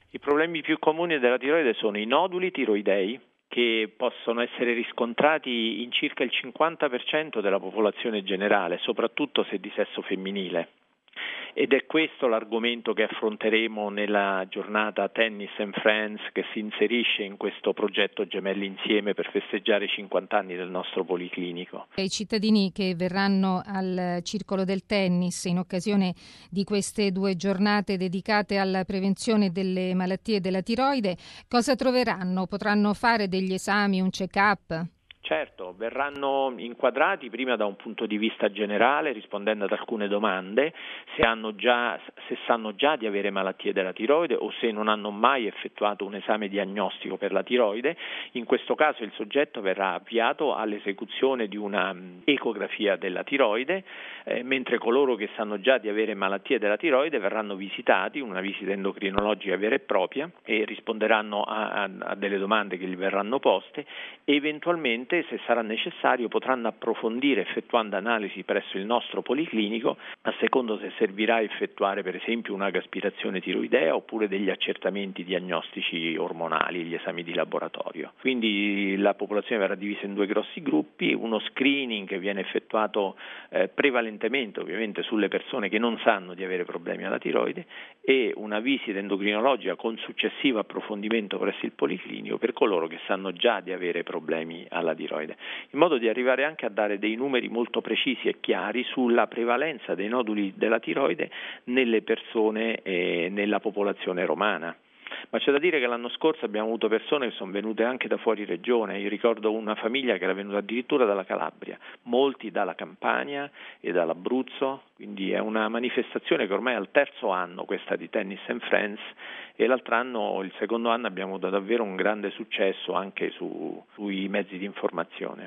I problemi più comuni della tiroide sono i noduli tiroidei, che possono essere riscontrati in circa il 50% della popolazione generale, soprattutto se di sesso femminile. Ed è questo l'argomento che affronteremo nella giornata Tennis and Friends, che si inserisce in questo progetto Gemelli Insieme per festeggiare i 50 anni del nostro policlinico. I cittadini che verranno al Circolo del Tennis in occasione di queste 2 giornate dedicate alla prevenzione delle malattie della tiroide, cosa troveranno? Potranno fare degli esami, un check-up? Certo, verranno inquadrati prima da un punto di vista generale, rispondendo ad alcune domande, se sanno già di avere malattie della tiroide o se non hanno mai effettuato un esame diagnostico per la tiroide. In questo caso il soggetto verrà avviato all'esecuzione di una ecografia della tiroide, mentre coloro che sanno già di avere malattie della tiroide verranno visitati, una visita endocrinologica vera e propria, e risponderanno a delle domande che gli verranno poste e eventualmente, se sarà necessario, potranno approfondire effettuando analisi presso il nostro policlinico, a secondo se servirà effettuare per esempio una gaspirazione tiroidea oppure degli accertamenti diagnostici ormonali, gli esami di laboratorio. Quindi la popolazione verrà divisa in 2 grossi gruppi, uno screening che viene effettuato prevalentemente ovviamente sulle persone che non sanno di avere problemi alla tiroide e una visita endocrinologica con successivo approfondimento presso il policlinico per coloro che sanno già di avere problemi alla tiroide, in modo di arrivare anche a dare dei numeri molto precisi e chiari sulla prevalenza dei noduli della tiroide nelle persone e nella popolazione romana. Ma c'è da dire che l'anno scorso abbiamo avuto persone che sono venute anche da fuori regione. Io ricordo una famiglia che era venuta addirittura dalla Calabria, molti dalla Campania e dall'Abruzzo, quindi è una manifestazione che ormai è al 3° anno, questa di Tennis and Friends, e l'altro anno, il 2° anno, abbiamo avuto davvero un grande successo anche sui mezzi di informazione.